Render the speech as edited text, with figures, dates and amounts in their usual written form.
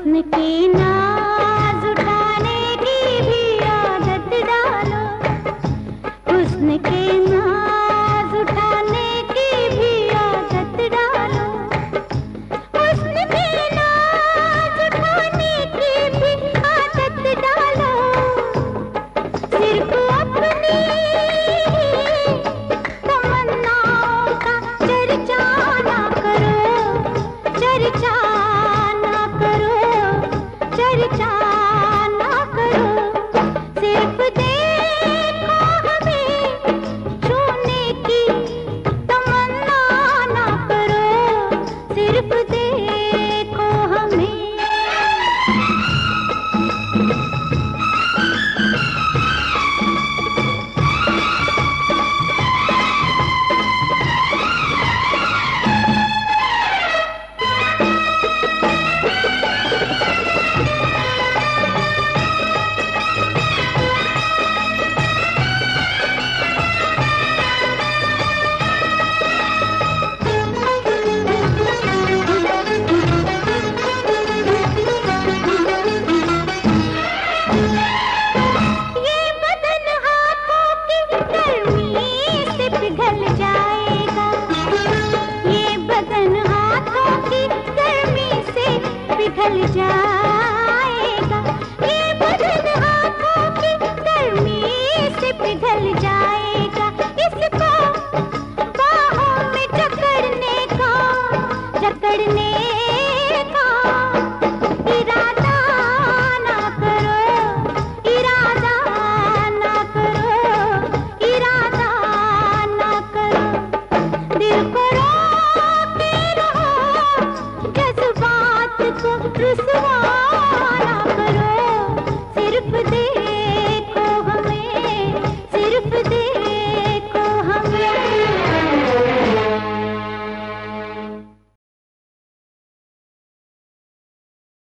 हुस्न की नाज उठाने की भी आदत डालो, हुस्न की नाज उठाने की भी आदत डालो, हुस्न की नाज उठाने की भी आदत डालो। सिर्फ अपनी तमन्नाओं का चर्चा ना करो, चर्चा ना करो, चर्चा ना करो। सिर्फ देखो हमें छूने की तमन्ना ना करो, सिर्फ देखो हमें। पिघल जाएगा, ये बदन हाथों की गर्मी से पिघल जाएगा, ये बदन हाथों की गर्मी से पिघल जाएगा। इसको बाहों में जकड़ने का, जकड़ने का इरादा ना करो, इरादा ना करो, इरादा ना करो। दिल को रोके रहो, जज्बात को रुसवा